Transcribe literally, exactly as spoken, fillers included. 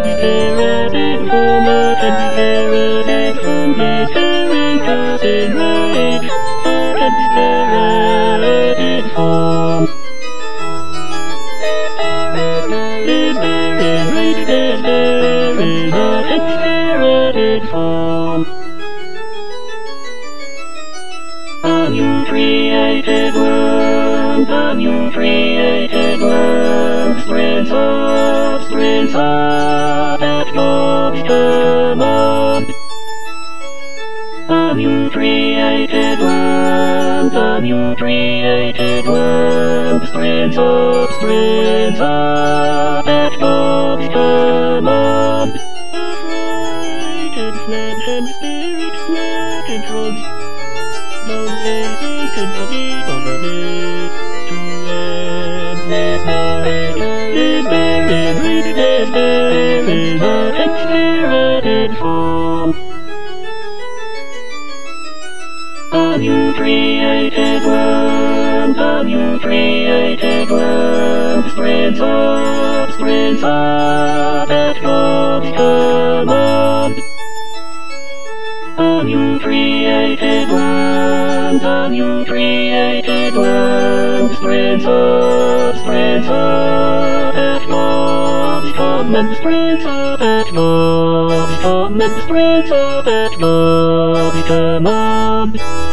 inherited from a inherited from his parents in rage, inherited from. Is there in rage, is there in the inherited from. A new created world, a new created world, springs up, springs up at God's command. A new created world, a new created world, springs up, springs up at God's command. Frightened flesh and spirit, flesh and drugs. No basic and the beat of the beat to endless night. Is there in reach, is there in the inherited from. A new created world, a new created world, springs up, springs up at God's command. A new created world, a new created world, springs up, springs up at God's command, springs up at God's command, springs up at God's command.